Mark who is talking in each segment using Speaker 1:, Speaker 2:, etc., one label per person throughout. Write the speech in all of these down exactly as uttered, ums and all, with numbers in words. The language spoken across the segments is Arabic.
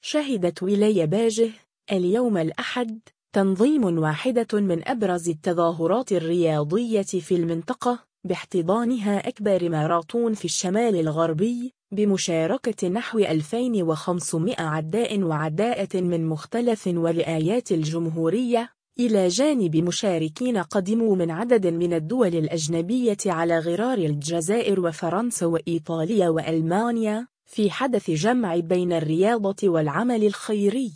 Speaker 1: شهدت ولاية باجه اليوم الأحد تنظيم واحدة من أبرز التظاهرات الرياضية في المنطقة باحتضانها أكبر ماراثون في الشمال الغربي بمشاركة نحو ألفين وخمسمائة عداء وعداءة من مختلف ولايات الجمهورية، إلى جانب مشاركين قدموا من عدد من الدول الأجنبية على غرار الجزائر وفرنسا وإيطاليا وألمانيا، في حدث جمع بين الرياضة والعمل الخيري.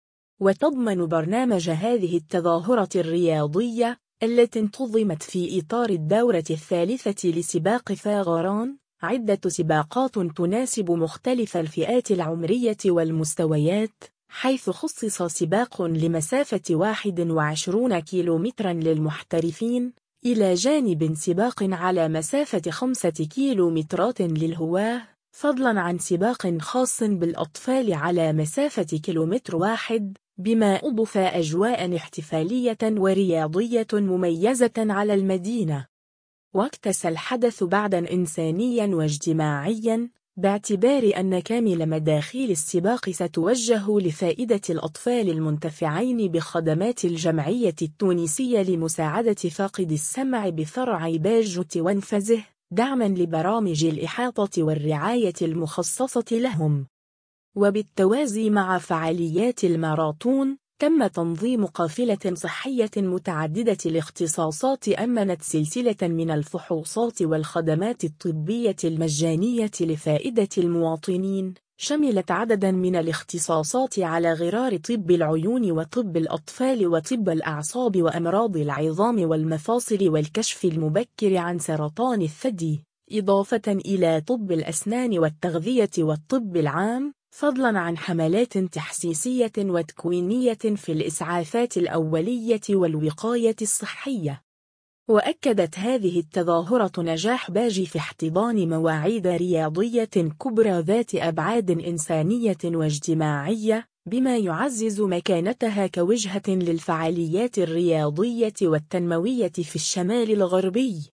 Speaker 1: وتضمن برنامج هذه التظاهرة الرياضية التي انتظمت في إطار الدورة الثالثة لسباق فاغران عدة سباقات تناسب مختلف الفئات العمرية والمستويات، حيث خصص سباق لمسافة واحد وعشرين كيلومترا للمحترفين، إلى جانب سباق على مسافة خمسة كيلومترات للهواة، فضلا عن سباق خاص بالأطفال على مسافة كيلومتر واحد، بما أضف أجواء احتفالية ورياضية مميزة على المدينة. واكتسى الحدث بعداً إنسانياً واجتماعياً، باعتبار أن كامل مداخيل السباق ستوجه لفائدة الأطفال المنتفعين بخدمات الجمعية التونسية لمساعدة فاقد السمع بفرع باجة وانفزه، دعماً لبرامج الإحاطة والرعاية المخصصة لهم. وبالتوازي مع فعاليات الماراثون، تم تنظيم قافلة صحية متعددة الاختصاصات أمنت سلسلة من الفحوصات والخدمات الطبية المجانية لفائدة المواطنين، شملت عددا من الاختصاصات على غرار طب العيون وطب الأطفال وطب الأعصاب وأمراض العظام والمفاصل والكشف المبكر عن سرطان الثدي، إضافة إلى طب الأسنان والتغذية والطب العام، فضلاً عن حملات تحسيسية وتكوينية في الإسعافات الأولية والوقاية الصحية. وأكدت هذه التظاهرة نجاح باجي في احتضان مواعيد رياضية كبرى ذات أبعاد إنسانية واجتماعية، بما يعزز مكانتها كوجهة للفعاليات الرياضية والتنموية في الشمال الغربي.